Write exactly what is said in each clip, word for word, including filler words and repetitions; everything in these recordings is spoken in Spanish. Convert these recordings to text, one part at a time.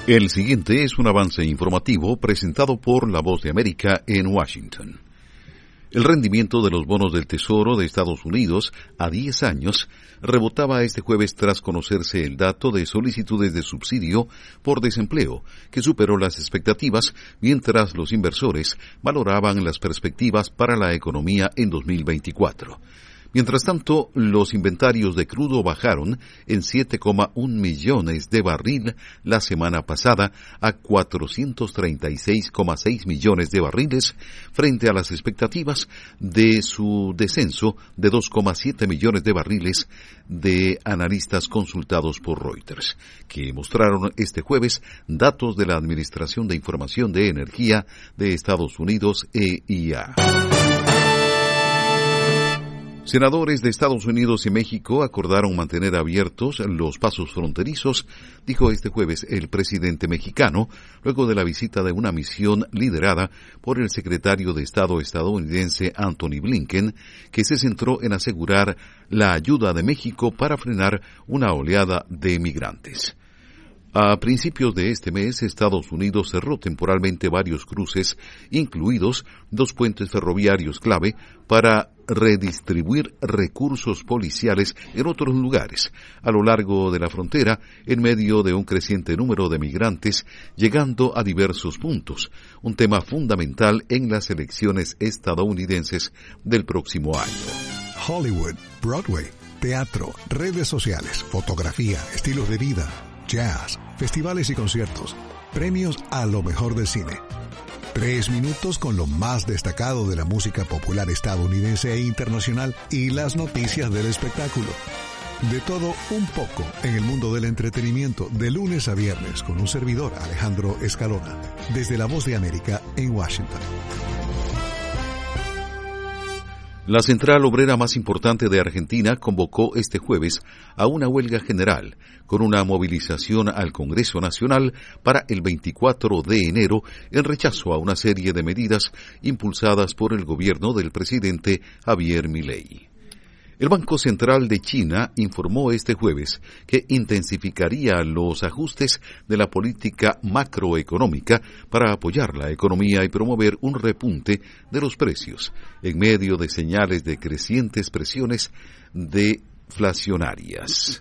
El siguiente es un avance informativo presentado por La Voz de América en Washington. El rendimiento de los bonos del Tesoro de Estados Unidos a diez años rebotaba este jueves tras conocerse el dato de solicitudes de subsidio por desempleo, que superó las expectativas mientras los inversores valoraban las perspectivas para la economía en dos mil veinticuatro. Mientras tanto, los inventarios de crudo bajaron en siete coma uno millones de barril la semana pasada a cuatrocientos treinta y seis coma seis millones de barriles frente a las expectativas de su descenso de dos coma siete millones de barriles de analistas consultados por Reuters, que mostraron este jueves datos de la Administración de Información de Energía de Estados Unidos, E I A. Senadores de Estados Unidos y México acordaron mantener abiertos los pasos fronterizos, dijo este jueves el presidente mexicano, luego de la visita de una misión liderada por el secretario de Estado estadounidense Antony Blinken, que se centró en asegurar la ayuda de México para frenar una oleada de migrantes. A principios de este mes, Estados Unidos cerró temporalmente varios cruces, incluidos dos puentes ferroviarios clave, para redistribuir recursos policiales en otros lugares a lo largo de la frontera en medio de un creciente número de migrantes llegando a diversos puntos, un tema fundamental en las elecciones estadounidenses del próximo año. Hollywood, Broadway, teatro, redes sociales, fotografía, estilos de vida, jazz, festivales y conciertos, premios a lo mejor del cine. Tres minutos con lo más destacado de la música popular estadounidense e internacional y las noticias del espectáculo. De todo un poco en el mundo del entretenimiento de lunes a viernes con un servidor, Alejandro Escalona, desde La Voz de América en Washington. La central obrera más importante de Argentina convocó este jueves a una huelga general con una movilización al Congreso Nacional para el veinticuatro de enero en rechazo a una serie de medidas impulsadas por el gobierno del presidente Javier Milei. El Banco Central de China informó este jueves que intensificaría los ajustes de la política macroeconómica para apoyar la economía y promover un repunte de los precios en medio de señales de crecientes presiones deflacionarias.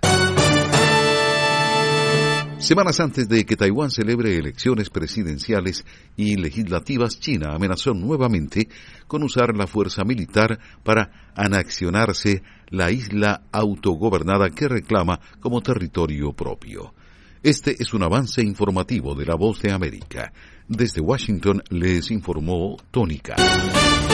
Semanas antes de que Taiwán celebre elecciones presidenciales y legislativas, China amenazó nuevamente con usar la fuerza militar para anexionarse la isla autogobernada que reclama como territorio propio. Este es un avance informativo de La Voz de América. Desde Washington les informó Tónica.